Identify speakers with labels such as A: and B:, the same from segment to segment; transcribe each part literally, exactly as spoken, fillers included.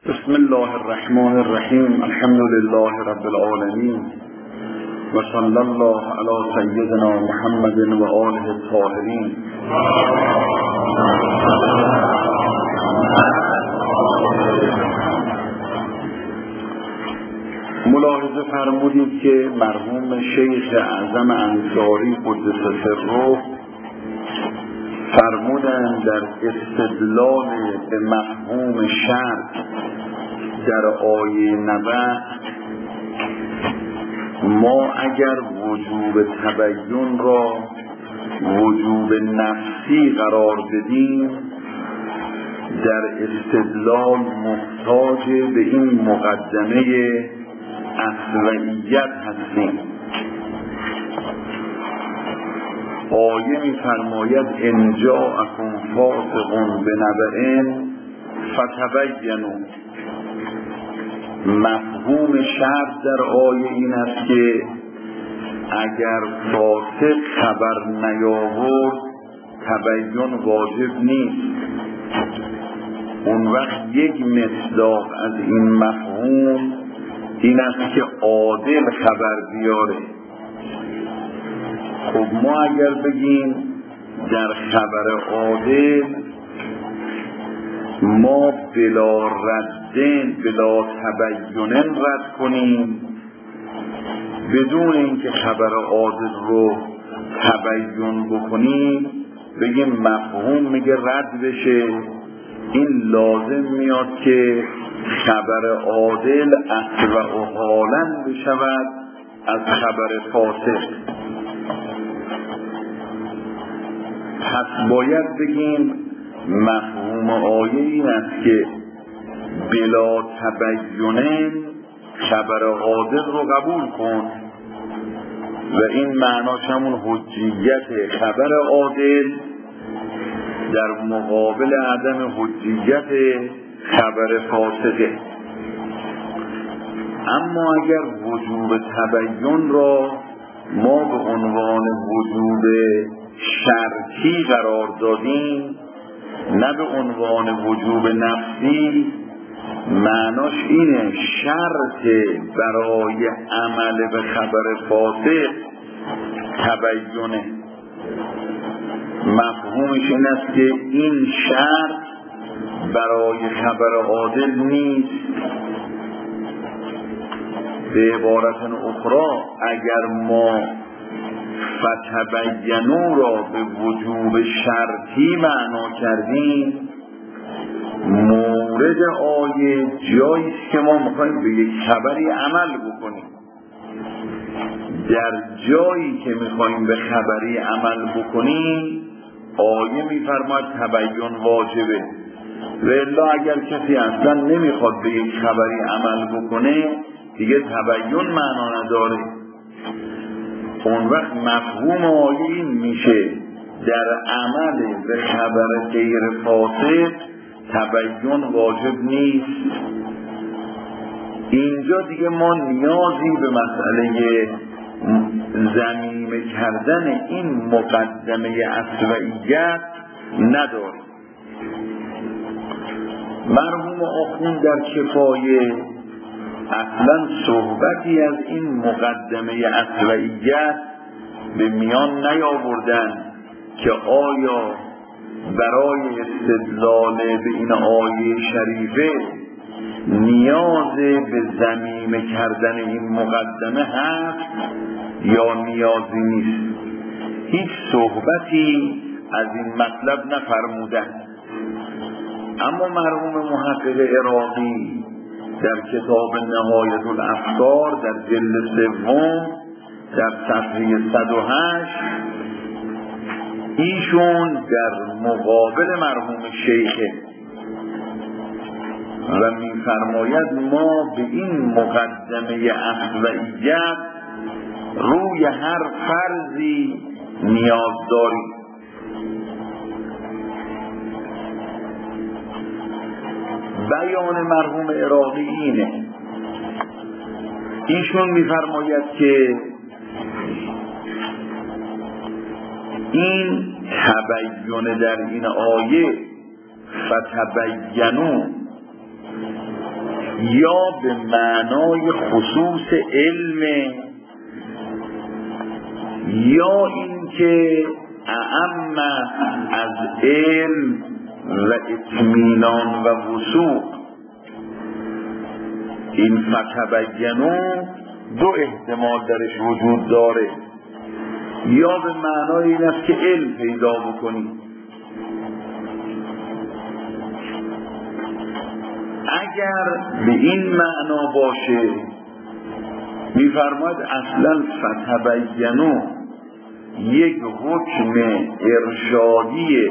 A: بسم الله الرحمن الرحیم. الحمد لله رب العالمین و صلی الله علی سیدنا محمد و آله الطاهرین. ملاحظه فرمودید که مرحوم شیخ اعظم انصاری قدس سره فرمودند در استدلال به مفهوم شرط در آیه نبأ ما اگر وجوب تبیین را وجوب نفسی قرار بدیم در استدلال محتاج به این مقدمه اصلیت هستیم. آیه می فرماید ان جاءکم فاسق بنبأ فتبینوا. مفهوم شرط در آیه این است که اگر فاسق خبر نیاورد تبیین واجب نیست. اون وقت یک مصداق از این مفهوم این است که عادل خبر بیاره. خب ما اگر بگیم در خبر عادل ما بلا ردن بلا تبیین رد کنیم بدون اینکه خبر عادل رو تبیین بکنیم بگیم مفهوم میگه رد بشه، این لازم میاد که خبر عادل اصل و حالا بشود از خبر فاسق. پس باید بگیم مفهوم آیه این است که بلا تبیین خبر عادل رو قبول کن و این معناش همون حجیت خبر عادل در مقابل عدم حجیت خبر فاسقه. اما اگر وجوب تبیین را ما به عنوان وجوب شرطی قرار دادیم نه به عنوان وجوب نفسی، معناش اینه شرط برای عمل به خبر فاسق تبیینه. مفهومش این است که این شرط برای خبر عادل نیست. به عبارت اخرى اگر ما فتبینوا را به وجوب شرطی معنا کردیم مورد آیه جایی که ما میخوایم به یک خبری عمل بکنیم. در جایی که میخوایم به خبری عمل بکنیم آیه میفرماید تبیین واجبه. و الا اگر کسی اصلا نمیخواد به یک خبری عمل بکنه دیگه تبیین معنا نداره. اون وقت مفهوم آیه این میشه در عمل به خبر غیر فاسق تبیین واجب نیست. اینجا دیگه ما نیازی به مسئله ضمیمه کردن این مقدمه اصلیت نداریم. مرحوم آخوند در کفایه اصلا صحبتی از این مقدمه اصلیت به میان نیاوردن که آیا برای استدلال به این آیه شریفه نیاز به ضمیمه کردن این مقدمه هست یا نیازی نیست. هیچ صحبتی از این مطلب نفرمودن. اما مرحوم محقق عراقی در کتاب نهایت الافکار در جلد سوم در صفحه صد و هشت ایشون در مقابل مرحوم شیخه و میفرماید ما به این مقدمه اصلیت روی هر فرضی نیاز داریم. بیان مرحوم عراقی اینه. ایشون میفرماید که این تبیین در این آیه فتبینوا یا به معنای خصوص علم، یا اینکه اعم از علم و اطمینان و وثوق. این فتبینوا دو احتمال درش وجود داره، یا به معنای این است که علم پیدا بکنی. اگر به این معنا باشه میفرماید اصلا فتبینوا یک حکم ارشادیه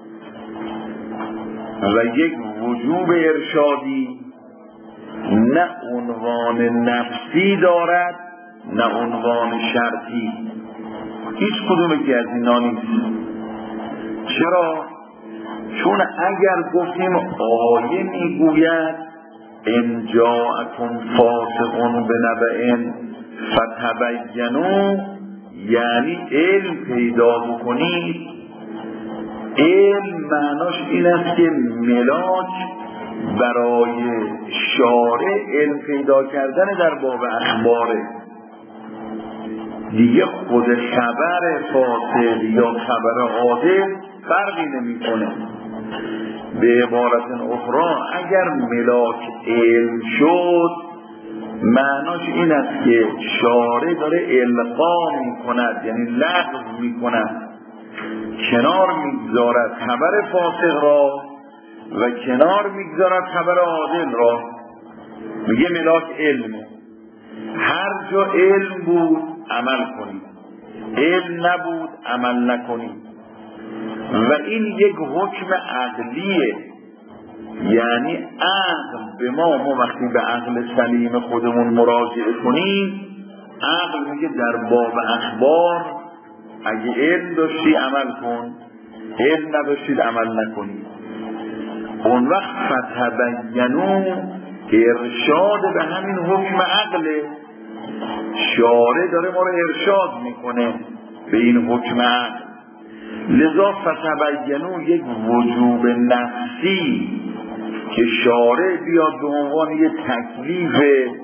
A: و یک وجوب ارشادی، نه عنوان نفسی دارد نه عنوان شرطی. هیچ کدوم که از اینا نیست. چرا؟ چون اگر گفتیم آیه میگوید ان جاءکم فاسق بنبأ فتبینوا، یعنی علم پیدا بکنید. علم معناش این است که ملاک برای شارع علم پیدا کردن در باب اخباره. دیگه خود خبر فاسد یا خبر عادل فرقی نمی کنه. به عبارت اخرى اگر ملاک علم شد معناش این است که شارع داره القا می کند، یعنی لغو می کند، کنار میگذارد خبر فاسق را و کنار میگذارد خبر عادل را. میگه ملاک علمه، هر جا علم بود عمل کنید، علم نبود عمل نکنید. و این یک حکم عقلیه، یعنی عقل به ما ما وقتی به عقل سلیم خودمون مراجعه کنیم، عقل میگه در باب اخبار اگه علم داشتی عمل کن، علم نداشتید عمل نکنید. اون وقت فتبینوا ارشاد به همین حکم عقله. شارع داره ما رو ارشاد میکنه به این حکم عقل. لذا فتبینوا یک وجوب نفسی که شارع بیاد به عنوان یک تکلیف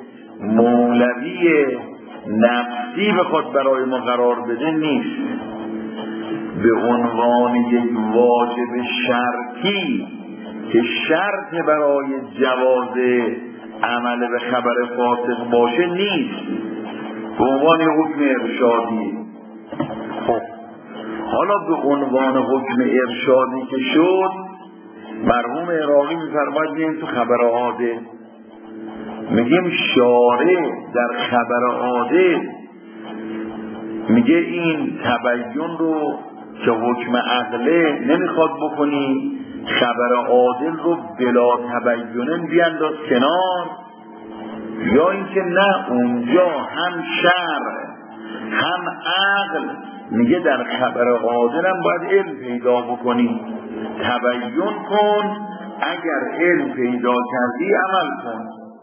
A: مولوی نفسی بخواد برای ما قرار بده نیست، به عنوان یک واجب شرطی که شرط برای جواز عمل به خبر فاسق باشه نیست، به عنوان حکم ارشادی. خب حالا به عنوان حکم ارشادی که شد، مرحوم عراقی می‌فرماید میگیم تو خبر عادل، میگیم شارع در خبر عادل میگه این تبیین رو که حکم عقله نمیخواد بکنی، خبر عادل رو بلا تبیین بیانداز کنار. یا اینکه نه، اونجا هم شرع هم عقل میگه در خبر عادل هم باید علم پیدا بکنی، تبیین کن، اگر علم پیدا کردی عمل کن.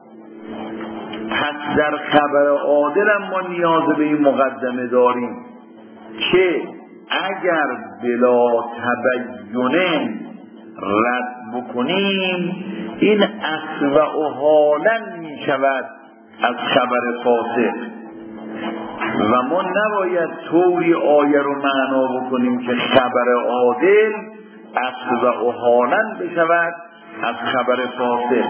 A: پس در خبر عادل هم ما نیاز به این مقدمه داریم که اگر بلا تبیین رد بکنیم، این اصل و حالا می شود از خبر فاسق و ما نباید طوری آیه رو معنا بکنیم که خبر عادل اصل و حالا بشود از خبر فاسق.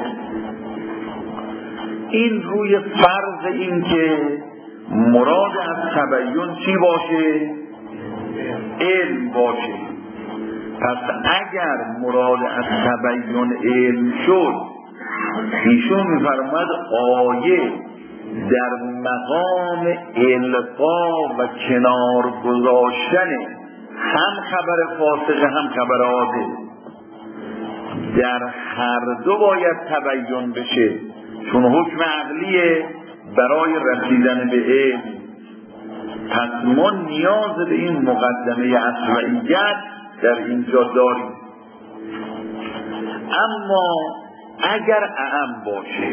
A: این روی فرض این که مراد از تبیین چی باشه؟ علم باشه. پس اگر مراد از تبیین علم شد، ایشون می‌فرماید آیه در مقام القا و کنار گذاشتن هم خبر فاسق هم خبر عادل، در هر دو باید تبیین بشه، چون حکم عقلیه برای رسیدن به علم. پس ما نیاز به این مقدمه اصلیت در اینجا داریم. اما اگر اعم باشه،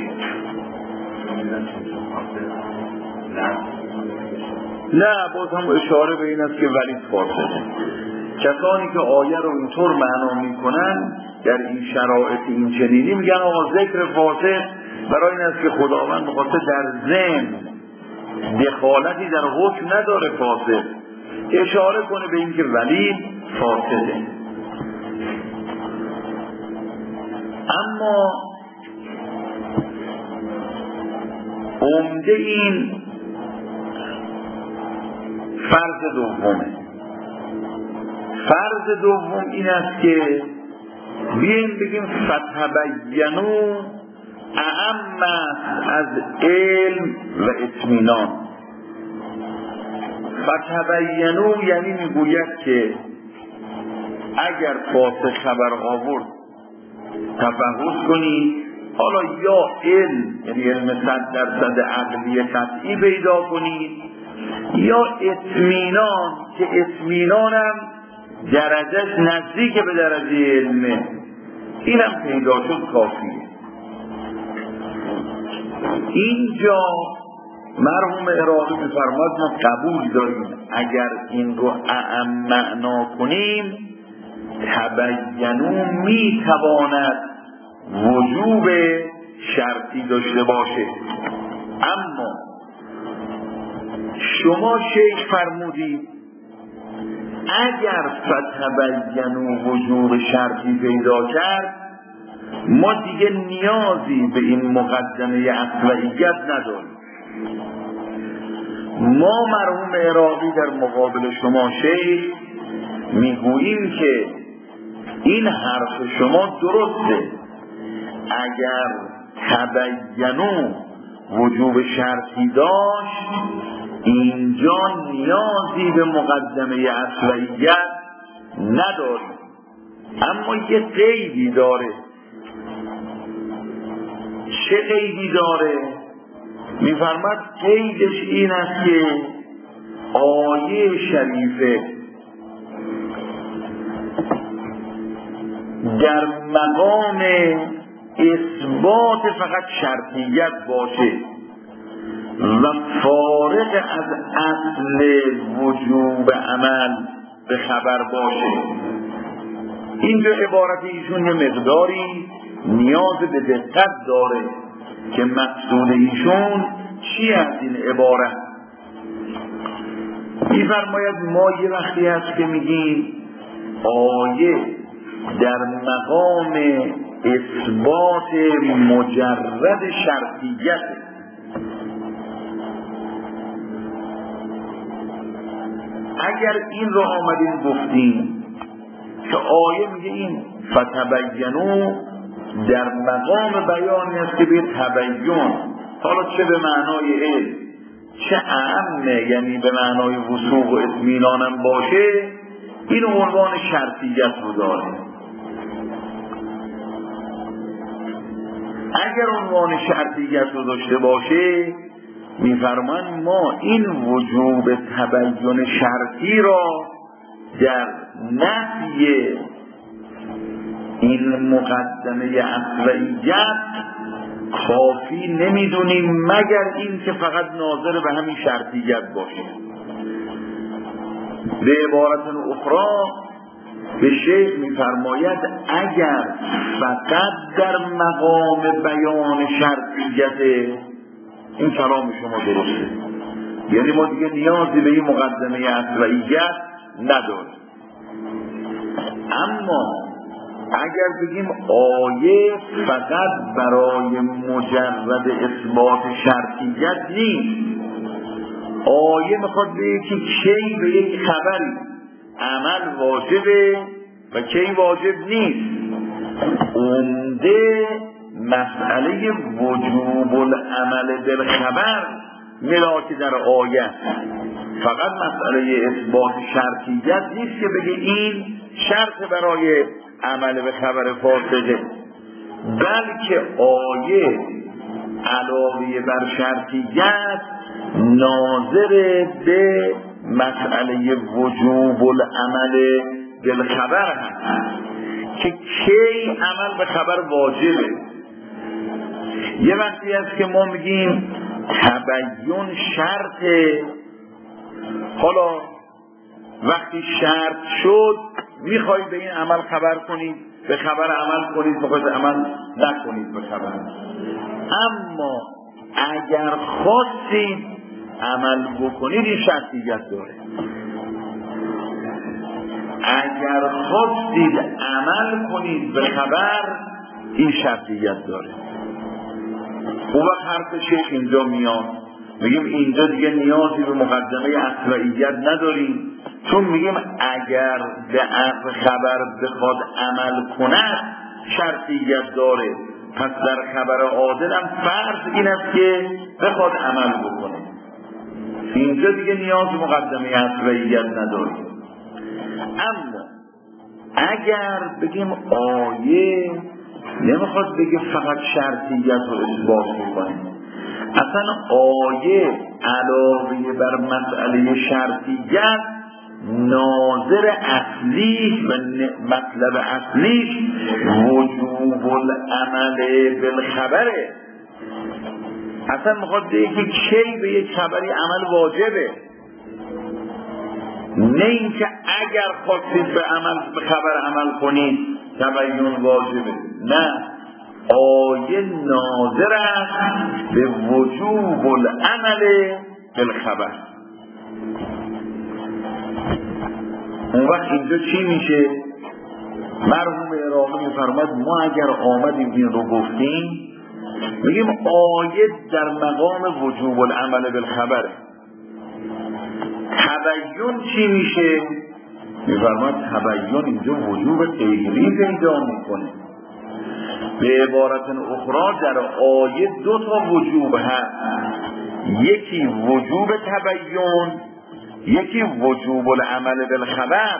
A: نه باز هم اشاره به این است که ولید فاسده. کسانی که آیه رو اینطور معنا میکنن در این شرایط این چنینی میگن آقا ذکر فاسد برای این است که خداوند می‌خواسته در ذهن دخالتی در حکم نداره فاسد، اشاره کنه به اینکه ولید فاسده. اما عمده این فرض دومه. فرض دوم این است که بیاییم بگیم فتبینوا اعم از علم و اطمینان. فتبینوا یعنی میگوید که اگر فاسد خبر آورد تفحص کنید، حالا یا علم یعنی علم صد درصد عقلی قطعی پیدا کنید، یا اطمینان که اطمینانم درجهش نزدیک به درجه علمه، اینم پیدا شد کافیه. اینجا مرحوم عراقی می‌فرماد ما قبول داریم اگر این رو اعم معنا کنیم تبینوا میتواند وجوب شرطی داشته باشه. اما شما شیخ فرمودید اگر فتبینوا وجوب شرطی پیدا کرد ما دیگه نیازی به این مقدمه اصلیت نداریم. ما مرحوم عراقی در مقابل شما شیخ میگوییم که این حرف شما درسته، اگر تبینوا وجوب شرطی داشت اینجا نیازی به مقدمه اصلیت نداریم. اما یه قیدی داره. چه قیدی داره؟ میفرماد قیدش این است که آیه شریفه در مقام اثبات فقط شرطیت باشه و فارغ از اصل وجوب عمل به خبر باشه. اینجا عبارت ایشون یه مقداری نیاز به دقت داره که مقصود ایشون چی از این عبارت. می‌فرماید ما یه وقتی هست که میگیم آیه در مقام اثبات مجرد شرطیت، اگر این رو آمدیم گفتیم که آیه میگه این فتبینوا در مقام بیانی است که به تبین، حالا چه به معنای علم چه اعمه یعنی به معنای وثوق و اطمینانم باشه، این عنوان شرطیت رو داره. اگر عنوان شرطیت رو داشته باشه میفرمان ما این وجوب تبین شرطی را در نفی این مقدمه اصلیت کافی نمیدونیم مگر این که فقط ناظر به همین شرطیت باشه. به عبارت اخرى به شیخ میفرماید اگر فقط در مقام بیان شرطیت، این کلام شما درسته، یعنی ما دیگه نیازی به این مقدمه اصلیت نداریم. اما اگر بگیم آیه فقط برای مجرد اثبات شرطیت نیست، آیه میخواد بگه که کی به یک خبری عمل واجبه و کی واجب نیست. عمده مسئله وجوب العمل بالخبر ملاک در آیه، فقط مسئله اثبات شرطیت نیست که بگه این شرط برای عمل به خبر فاسده، بلکه آیه علاوه بر شرطیت ناظر به مسئله وجوب العمل بالخبر هست که کی عمل به خبر واجبه. یه وقتی هست که ما میگیم تبین شرطه، حالا وقتی شرط شد میخواید به این عمل خبر کنید، به خبر عمل کنید، میخواید عمل نکنید به خبر. اما اگر خواستید عمل بکنید این شرطیت داره. اگر خواستید عمل کنید به خبر این شرطیت داره. اون وقت حرف شیخ اینجا میاد، میگیم اینجا دیگه نیازی به مقدمه اصلیت نداریم، چون میگیم اگر به خبر بخواد عمل کند شرطیت داره، پس در خبر عادل هم فرض این است که بخواد عمل بکنه. اینجا دیگه نیاز به مقدمه اصلیت نداریم. اما اگر بگیم آیه نمیخواد بگه فقط شرطیت رو اثبات میکنه، اصلا آیه علاوه بر مسئله شرطیت ناظر اصلی و مطلب اصلیش وجوب العمل بالخبره. اصلا میخواد بگه که کی به یک خبری عمل واجبه، نه اینکه اگر خواستید به عمل به خبر عمل کنید تبین واجبه. نه، آیه ناظر است به وجوب العمل بالخبر. اون وقت اینجا چی میشه؟ مرحوم عراقی میفرماد ما اگر آمدیم این رو گفتیم میگیم آیه در مقام وجوب العمل بالخبره. تبین چی میشه؟ میفرماد تبین اینجا وجوب غیری پیدا میکنه. به عبارت اخرى در آیه دو تا وجوب هست، یکی وجوب تبین، یکی وجوب العمل بالخبر.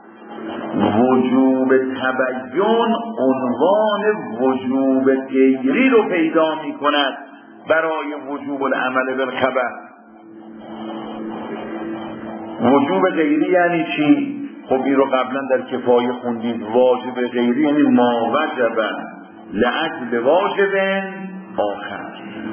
A: وجوب تبین عنوان وجوب غیری رو پیدا می کند برای وجوب العمل بالخبر. وجوب غیری یعنی چی؟ خب این رو قبلا در کفایه خوندید. واجب غیری یعنی ما وجب لأجل واجب آخر،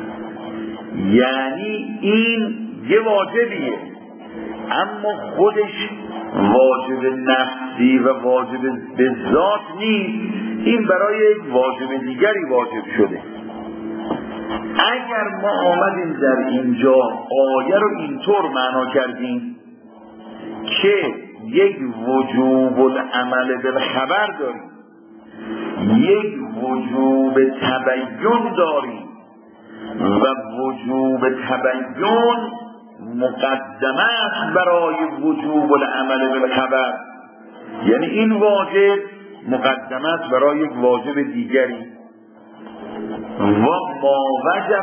A: یعنی این یه واجبیه اما خودش واجب نفسی و واجب به ذات نیست، این برای یک واجب دیگری واجب شده. اگر ما آمدیم در اینجا آیه رو اینطور معنا کردیم که یک وجوب العمل بالخبر داریم، یک وجوب تبین داریم و وجوب تبین مقدمه است برای وجوب العمل بالخبر، یعنی این واجب مقدمه است برای یک واجب دیگری. و ما وجب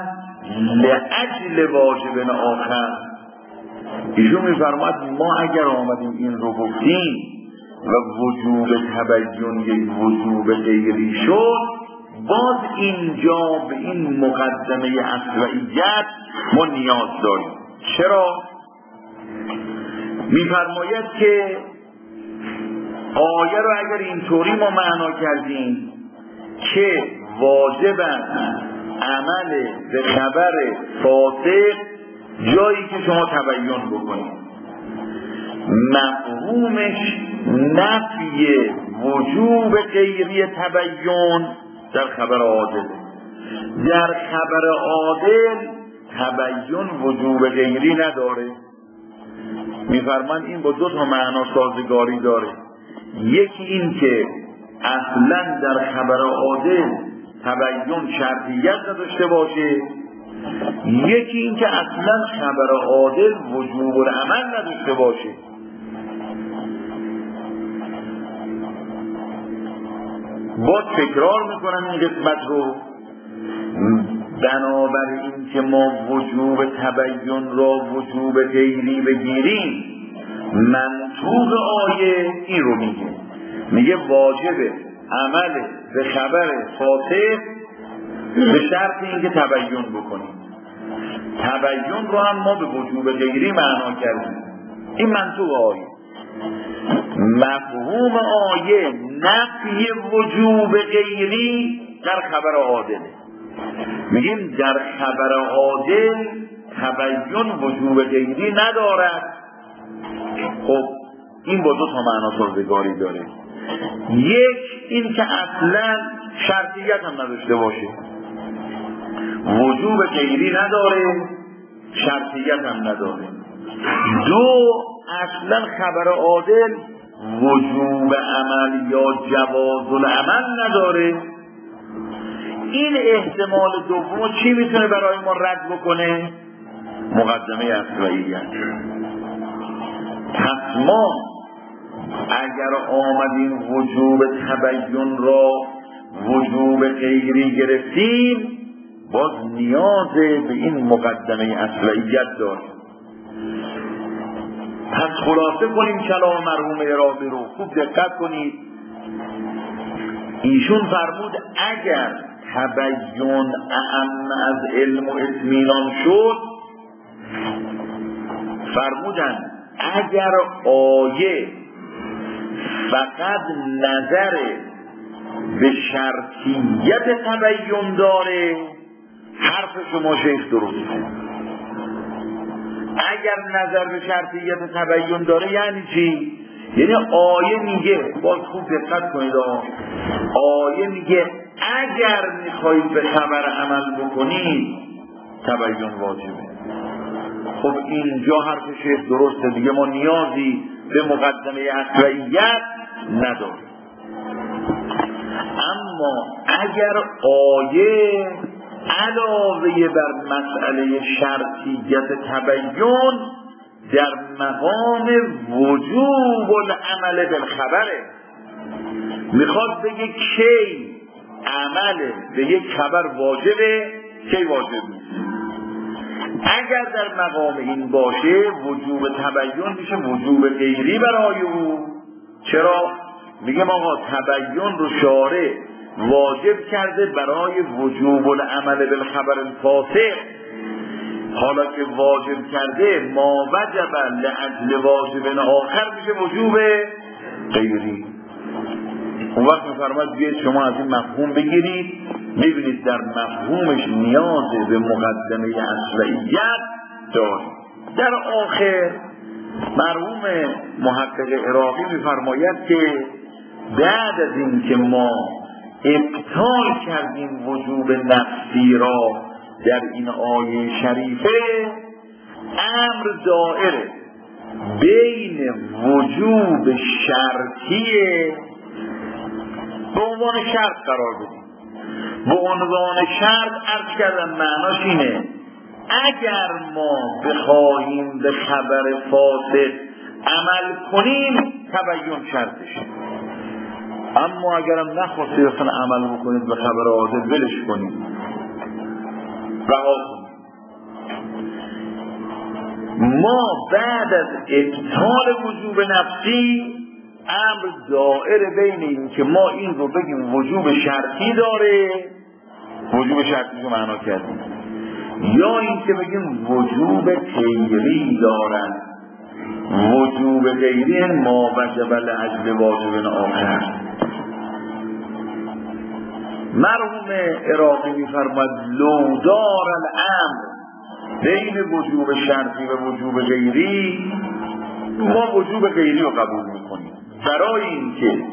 A: لأجل واجب آخر. ایشون میفرماد ما اگر آمدیم این رو گفتیم و وجوب تبین یک وجوب غیری شد، باز اینجا به این مقدمه اصلیت ما نیاز داریم. چرا؟ میفرماید که آیه رو اگر اینطوری ما معنا کردیم که واجب عمل به خبر فاسق جایی که شما تبین بکنید، مفهومش نفی وجوب غیری تبین در خبر عادل. در خبر عادل تبین وجوب غیری نداره. میفرمان این با دو تا معنا سازگاری داره. یکی این که اصلا در خبر عادل تبین شرطیت نداشته باشه، یکی این که اصلا خبر عادل وجوب العمل نداشته باشه. با تکرار میکنم این قسمت رو، بنابراین که ما وجوب تبین را وجوب غیری بگیریم، منطوق آیه این رو میگه، میگه واجب عمل به خبر فاسق به شرط اینکه تبین بکنیم. تبین رو هم ما به وجوب غیری معنا کردیم. این منطوق آیه. مفهوم آیه نفی وجوب غیری در خبر عادل. میگیم در خبر عادل تبین وجوب غیری ندارد. خب این با دو تا معنا سازگاری داره. یک این که اصلا شرطیت هم نداشته باشه، وجوب غیری نداره، شرطیت هم نداره. دو، اصلا خبر عادل وجوب عمل یا جواز العمل نداره. این احتمال دوم چی میتونه برای ما رد بکنه؟ مقدمه اصلیت. پس ما اگر آمدیم وجوب تبیین را وجوب غیری گرفتیم، باز نیاز به این مقدمه اصلیت داریم. پس خلاصه کنیم کلام مرحوم عراقی رو، خوب دقت کنید. ایشون فرمود اگر تبیین اعم از علم و اطمینان شد، فرمودن اگر آیه فقط نظر به شرطیت تبیین داره، حرف شما شیخ درسته. اگر نظر به شرطیت تبیین داره یعنی چی؟ یعنی آیه میگه، باز خوب دقت کنید، آیه میگه اگر میخواید به خبر عمل بکنید تبیین واجبه. خب اینجا حرف شیخ درسته دیگه، ما نیازی به مقدمه اصلیت نداریم. اما اگر آیه علاوه بر مسئله شرطیت تبیین در مقام وجوب العمل بالخبره، میخواد بگه کی عمل به یک خبر واجبه، کی واجب نیست. اگر در مقام این باشه وجوب تبیین میشه وجوب غیری برای او. چرا؟ میگم آقا تبیین رو شارع واجب کرده برای وجوب العمل بالخبر الفاسق، حالا که واجب کرده ما وجب لأجل واجب آخر میشه وجوب غیری. اون وقت میفرماید بیاید شما از این مفهوم بگیرید، میبینید در مفهومش نیاز به مقدمه اصلیت دارید. در آخر مرحوم محقق عراقی میفرماید که بعد از این که ما ابطال کردیم وجوب نفسی را در این آیه شریفه، امر دائره بین وجوب شرطیه به عنوان شرط قرار بدیم. به عنوان شرط عرض کردم معناش اینه اگر ما بخواهیم به خبر فاسد عمل کنیم تبیین شرطشه، اما اگرم نخواستید اصلا عمل بکنید به خبر عادل ولش کنید، رها کنید. ما بعد از ابطال وجوب نفسی امر دائره بین این که ما این رو بگیم وجوب شرطی داره، وجوب شرطی رو معنا کردیم، یا این که بگیم وجوب غیری دارن. وجوب غیری ما وجب لأجل واجب آخر. مرحوم عراقی می‌فرماید لو دار الامر بین وجوب شرطی و وجوب غیری، ما وجوب غیری رو قبول می‌کنیم، برای اینکه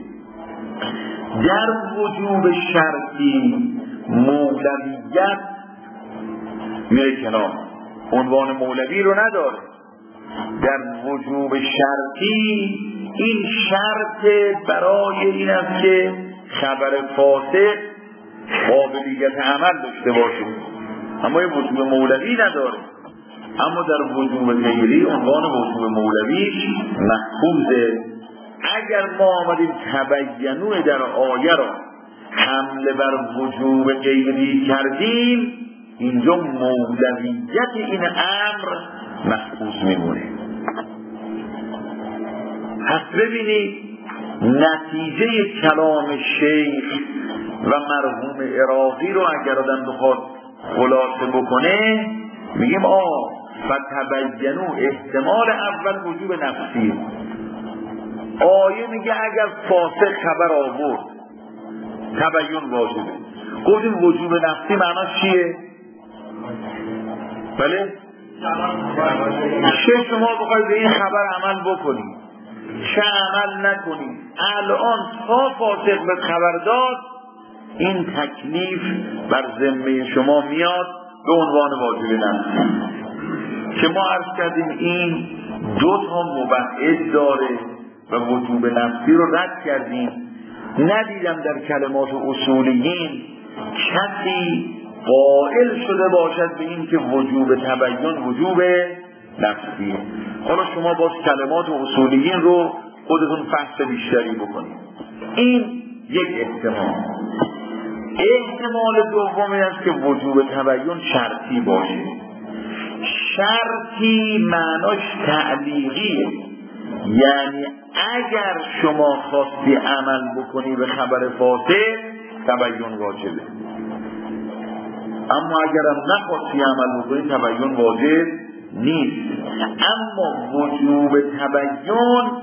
A: در وجوب شرطی مولویت میره کنار، عنوان مولوی رو نداره. در وجوب شرطی این شرط برای این است که خبر فاسد قابلیت عمل داشته باشه، اما این وجوب مولوی نداره. اما در وجوب غیری عنوان وجوب مولوی محفوظه. اگر ما آمدیم تبیینو در آیه را حمله بر وجوب غیری کردیم، اینجا مولویت این امر محفوظ میمونه. پس ببینید نتیجه کلام شیخ و مرحوم عراقی رو اگر آدم بخواد خلاصه بکنه، میگیم آه فتبینو احتمال اول وجوب نفسی. آیه میگه اگر فاسق خبر آورد تبیین واجبه. گفتیم وجوب نفسی معناش چیه؟ بله؟ چه شما بخواید به این خبر عمل بکنید چه عمل نکنید، الان تا فاسق به خبر داد این تکلیف بر ذمه شما میاد به عنوان واجب نفسی که ما عرض کردیم این دو تا مبعد داره و وجوب نفسی رو رد کردیم. ندیدم در کلمات اصولیین کسی قائل شده باشد به این که وجوب تبیین وجوب نفسیه. حالا شما باز کلمات اصولیین رو خودتون فحص بیشتری بکنید. این یک احتمال. احتمال دومی است که وجوب تبیین شرطی باشه. شرطی معناش تعلیقیه، یعنی اگر شما خواستی عمل بکنی به خبر فاسد تبیین واجبه، اما اگرم نخواستی عمل بکنی تبیین واجب نیست. اما وجوب تبیین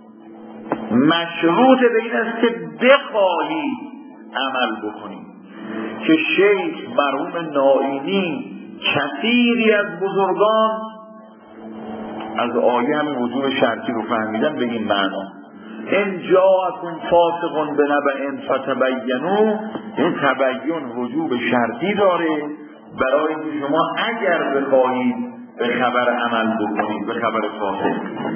A: مشروط به این است که بخواهی عمل بکنی، که شیخ مرحوم نائینی کثیری از بزرگان از آیه همین وجوب شرطی رو فهمیدن به این معنا ان جاءکم فاسق بنبأ فتبینوا. این تبیین وجوب شرطی داره برای اینکه شما اگر بخواهید به خبر عمل بکنید به خبر فاسق.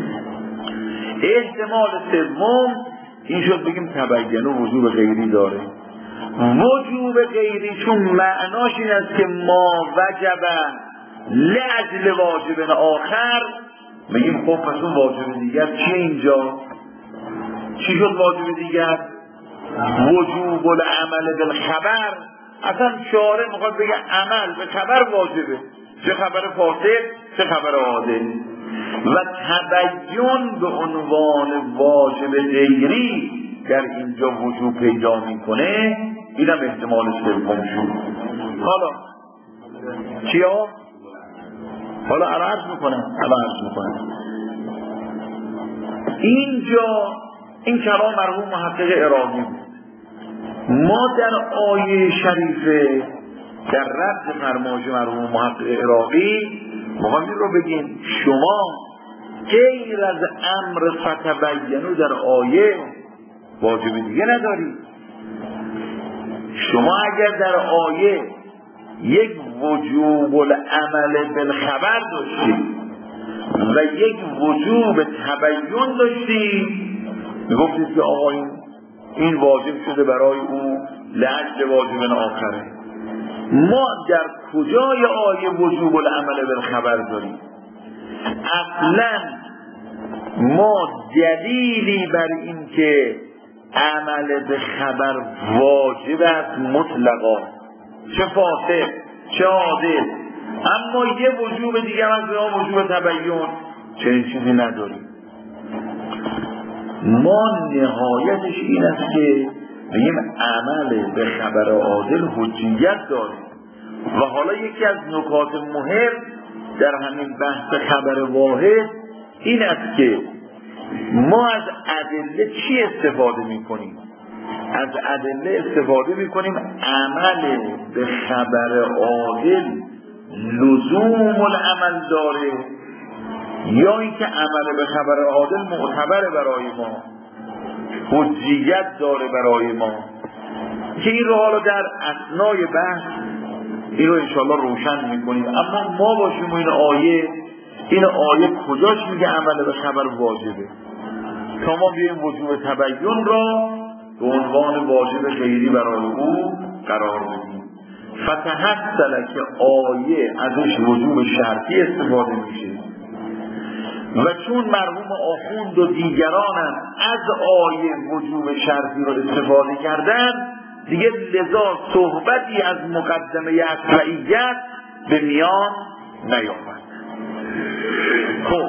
A: احتمال سوم این شد بگیم تبینوا وجوب غیری داره. وجوب غیری چون معناش این است که ما وجب لاجل واجب آخر، میگیم خب پس اون واجب دیگر چی اینجا؟ چی شد واجب دیگر؟ وجوب العمل بالخبر. اصلا شارع میخواد بگه عمل به خبر واجبه، چه خبر فاسد چه خبر عادل. و تبیین به عنوان واجب غیری در اینجا وجوب پیدا میکنه. اینم احتمال سوم شد. حالا چیا؟ حالا عرض میکنم عرض میکنم اینجا این کلام مرحوم محقق عراقی بود. ما در آیه شریفه در رد فرمایش مرحوم محقق عراقی مقامی رو بگیم شما غیر از امر فتبینوا در آیه واجب دیگه نداری. شما اگر در آیه یک وجوب العمل بالخبر داشتی و یک وجوب تبیین داشتی، میگفتید که آقا این این واجب شده برای او لاجل واجب آخره. ما در کجای آیه وجوب العمل بالخبر داریم؟ اصلا ما دلیلی بر این که عمل به خبر واجب است مطلقا، چه فاسد چه عادل. اما یه وجوب دیگه از به وجوب تبیین چنین چیزی نداریم. ما نهایتش این است که بگیم عمل به خبر عادل حجیت داره. و حالا یکی از نکات مهم در همین بحث خبر واحد این است که ما از ادله چی استفاده میکنیم؟ از ادله استفاده میکنیم عمل به خبر عادل لزوم العمل داره یا اینکه عمل به خبر عادل معتبر برای ما، حجیت داره برای ما، که این رو حالا در اثنای بحث این رو انشاءالله روشن میکنیم. اما ما باشیم این آیه این آیه کجاش میگه عمل به خبر واجبه تا ما بیاییم وجوب تبیین را به عنوان واجب غیری برای او قرار بدیم. فتحصل که آیه ازش وجوب شرطی استفاده میشه و چون مرحوم آخوند و دیگران از آیه وجوب شرطی رو استفاده کردن، دیگه لذا صحبتی از مقدمه اصلیت به میان نیامد. خب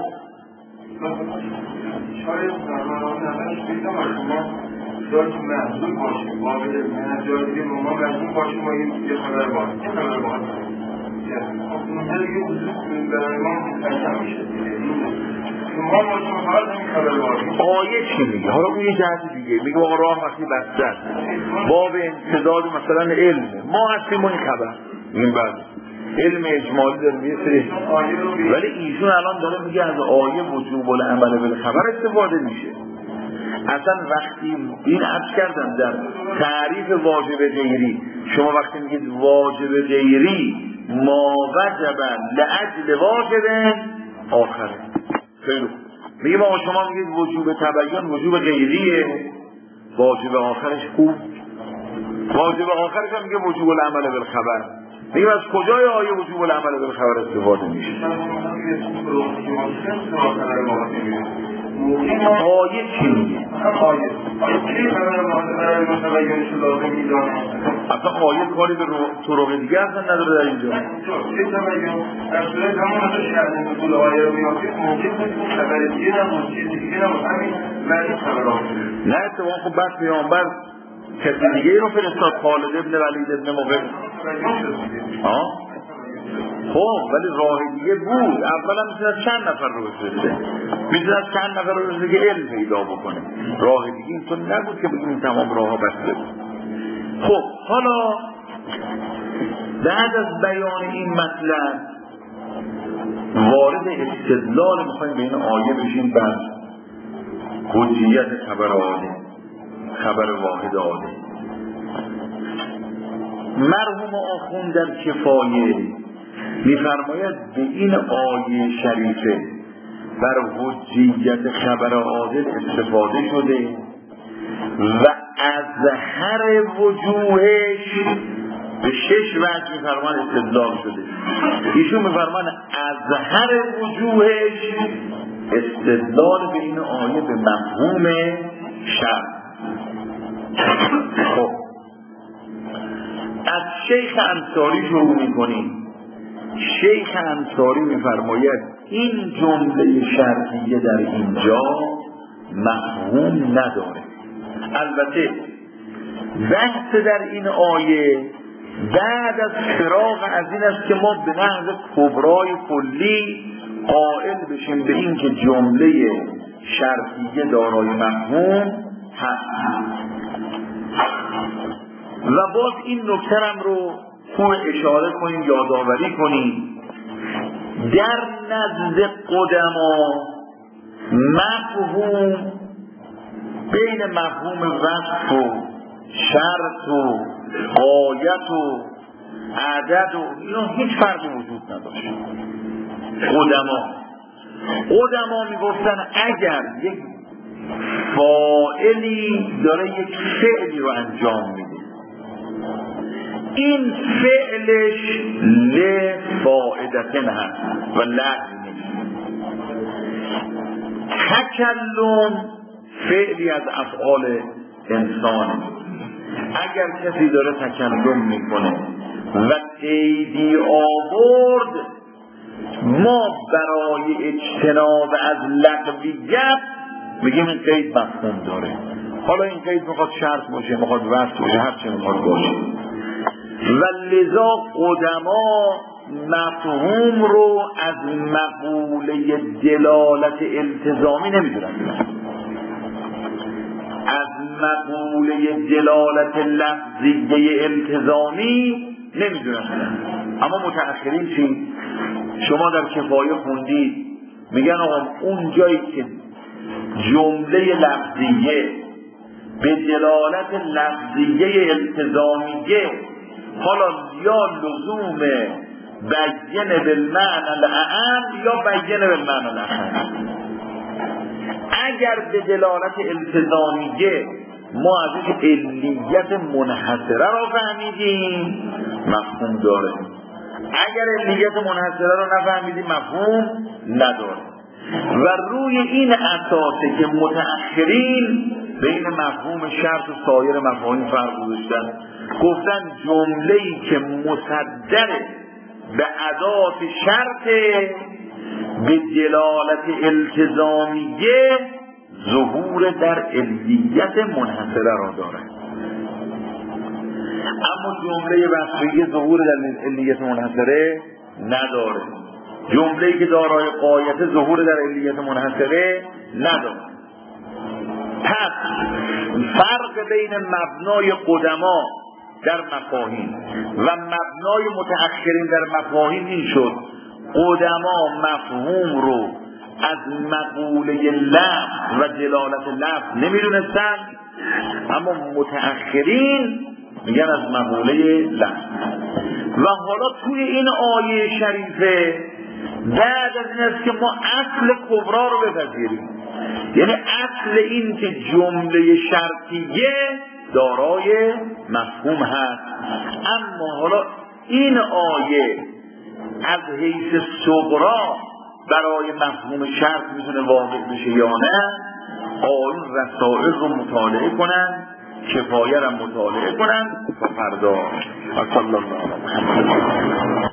B: شاید زمان نمش بیدم از ما داشت محضور باشیم قابل منجار دیگه ما محضور باشیم و یه خبر باید یه خبر باید اونجا دیگه وجود برای ما مستشم میشه ما باشیم خواهد این خبر باید.
A: آیه چی میگه؟ حالا اون یه جهت دیگه میگه آقا راه وقتی بسته است باب امتداد مثلا علم ما هستیم و این خبر این بعد علم اجمالی داره میسره، ولی ایشون الان داره میگه از آیه وجوب العمل بالخبر استفاده میشه. اصلا وقتی این عرض کردم در تعریف واجب غیری، شما وقتی میگید واجب غیری ما وجب لأجل واجب آخره، خیلی خوب. میگه ما شما میگید وجوب تبیین وجوب غیریه، واجب آخرش خوب، واجب آخرش هم میگه وجوب العمل بالخبر. میگه از کجای آیه وجوب العمل بالخبر استفاده میشه؟ آیه چی میگه؟
B: آیه آیه
A: اصلا آیه کاری به طرق دیگه اصلا نداره در اینجا. نه اتفاقا خب بس پیامبر کسی دیگه رو فرستاد، خالد ابن ولید ابن مغیر. آه خب ولی راه دیگه بود. اولا میتونه چند نفر رو بفرسته، میتونه چند نفر رو بفرسته که علم پیدا بکنه. راه دیگه اینطور نبود که بگیم تمام راه ها بسته بود. خب حالا بعد از بیان این مطلب وارد استدلال میخوایم به این آیه بشیم بر حجیت خبر عالی، خبر واحد عالی. مرحوم آخوند در کفایه میفرماید به این آیه شریفه بر حجیت خبر عادل استفاده شده و از هر وجوهش به شش وجه میفرمان استدلال شده. ایشون میفرمان از هر وجوهش استدلال به این آیه به مفهوم شرع. خب از شیخ انصاری شروع میکنیم. شیخ انصاری میفرماید این جمله شرطیه در اینجا مفهوم نداره. البته بحث در این آیه بعد از فراغ از این است که ما به نحو کبرای کلی قائل بشیم به این که جمله شرطیه دارای مفهوم هست. و باز این نکترم رو خوب اشاره کنیم، یادآوری کنیم. در نزد قدما مفهوم بین مفهوم وصف و شرط و غایت و عدد و اینا هیچ فرقی وجود نداشت. قدما قدما میگفتن اگر یک فاعلی داره یک فعلی رو انجام میده، این فعلش لفائدتن هست و لغو نیست. تکلم فعلی از افعال انسانه. اگر کسی داره تکلم میکنه و قیدی آورد، ما برای اجتناب از لغویت میگیم این قید مفهوم داره. حالا این قید میخواد شرط باشه، میخواد وصف باشه، هر چی میخواد باشه. و لذا قدما مفهوم رو از مقوله دلالت التزامی نمیدونن، از مقوله دلالت لفظیه التزامی نمیدونن. اما متأخرین چی؟ شما در کفایه خوندید میگن آقا اون جایی که جمله لفظیه به دلالت لفظیه التزامیه، حالا یا لزوم بیان بالمعنى الاعم یا بیان بالمعنى الاخر. اگر به دلالت التزامیه ما ازش علیت منحصره را فهمیدیم مفهوم داره، اگر علیت منحصره را نفهمیدیم مفهوم نداره. و روی این اساسه که متأخرین بین مفهوم شرط و سایر مفاهیم فرق گذاشتن، گفتن جمله‌ای که مصدر به ادات شرط به دلالت التزامیه ظهور در علیت منحصره را داره، اما جمله وصفیه ظهور در علیت منحصره نداره. جمله‌ای که دارای غایت ظهور در علیت منحصره نداره. پس فرق بین مبنای قدما در مفاهیم و مبنای متأخرین در مفاهیم این شد: قدما مفهوم رو از مقوله لفظ و دلالت لفظ نمیدونستن، اما متأخرین میگن از مقوله لفظ. و حالا توی این آیه شریفه بعد از این است که ما اصل کبرا رو بپذیریم، یعنی اصل این که جمله شرطیه دارای مفهوم هست. اما حالا این آیه از حیث صغرا برای مفهوم شرط میتونه واقع بشه یا نه، آیون رسائل رو مطالعه کنن، کفایه رو مطالعه کنن و فردا. و صلی الله علیه و